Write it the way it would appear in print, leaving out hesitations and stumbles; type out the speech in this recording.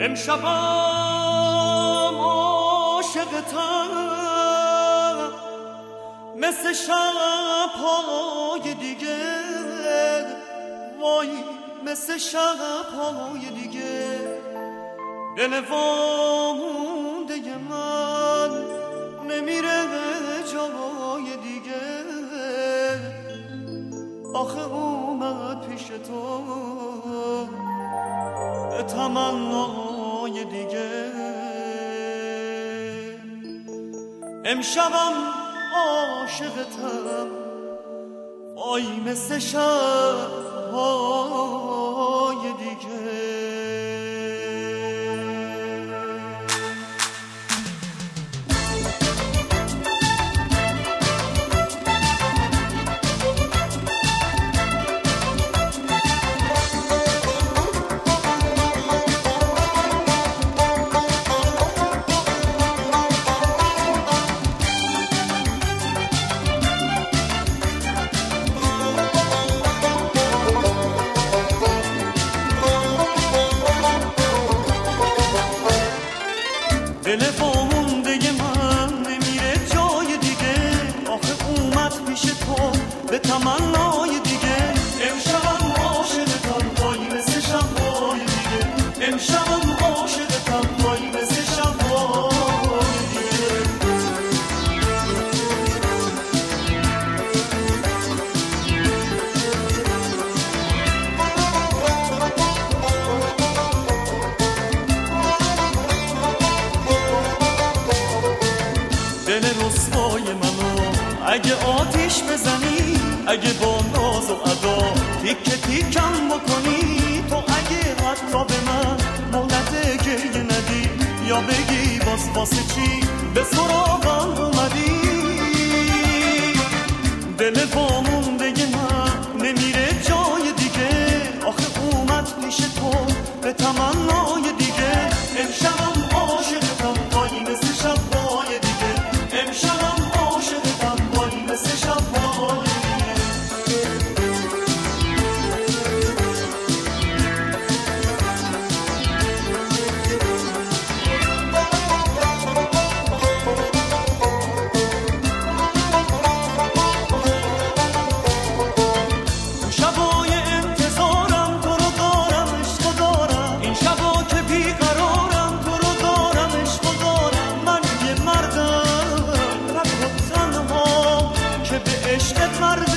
امشبم عاشقتم مثل شب‌های دیگه، وای مثل شب‌های دیگه. دل وامونده من نمیره جای دیگه، آخه اومد پیش تو تمنای دیگه. امشبم عاشقتم، وای مثل شب‌های دیگه. دل وامونده من نمیره جای دیگه، آخه اومد پیش تو به تمنای دیگه. امشبم عاشقتم، وای مثل شب‌های دیگه. امشبم عاشقتم، وای مثل شب‌های دیگه. دل رسوای منو اگه آتیش بزنی، اگه با ناز و ادا تیکه تیکم بکنی، تو اگه حتی به من مهلت گریه ندی، یا بگی باز واسه چی به سراغم اومدی. دل وامونده من نمیره جای دیگه، آخه اومد پیش تو به تمنای دیگه. امشبم عاشقتم، وای مثل شب‌های دیگه. امشبم عاشقتم، وای مثل شب‌های دیگه. شبای انتظارم تو رو دارم، عشق دارم. این شبا که بیقرارم تو رو دارم، عشق دارم. من یه مردم تنها که به عشقت مرد